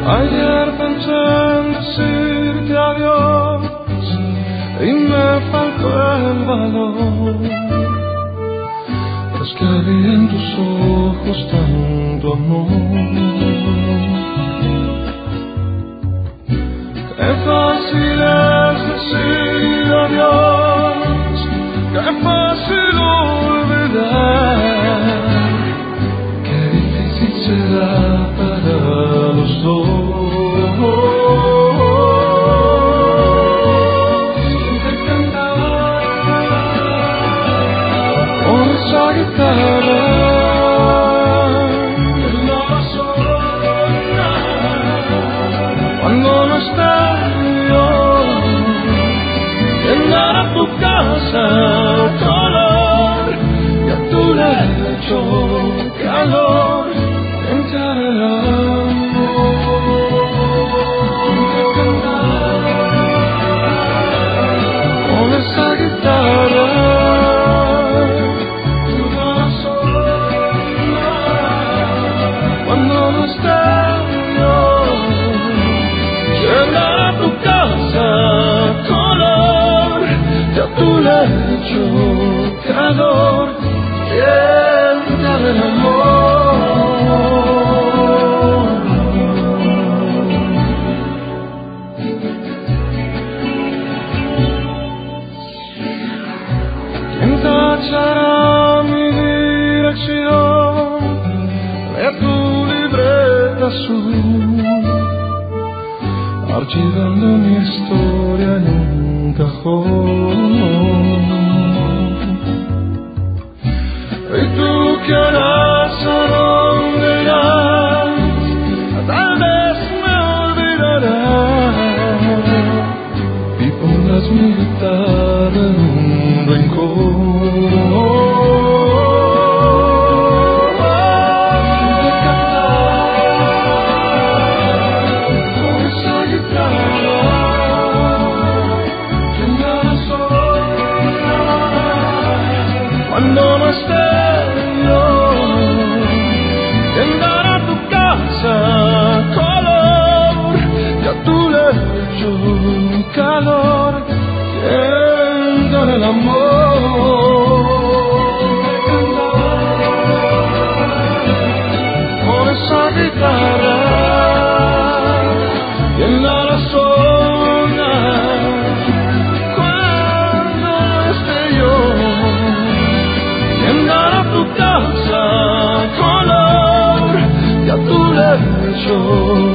Ayer pensé en decirte adiós y me faltó el valor. Es que vi en tus ojos tanto amor. Qué fácil es decir adiós, qué fácil olvidar, qué difícil será para los dos. Te cantaba con esa guitarra que no va a sonar cuando no está yo. Llenar a tu casa color y a tu lecho calor. Entrar el con esa guitarra tu corazón cuando no esté yo. Llenar a tu casa color y a tu lecho calor. Entrar el amor. Tachará mi dirección de tu libreta azul, archivando mi historia en un cajón. ¿Y tú qué harás? ¿A dónde irás? Tal vez me olvidarás y pondrás mi guitarra en un rincón. Cuando no esté yo, llenar a tu casa color y a tu lecho calor. Llenar el amor con esa guitarra y en la zona cuando esté yo. Llenar a tu casa color y a tu lecho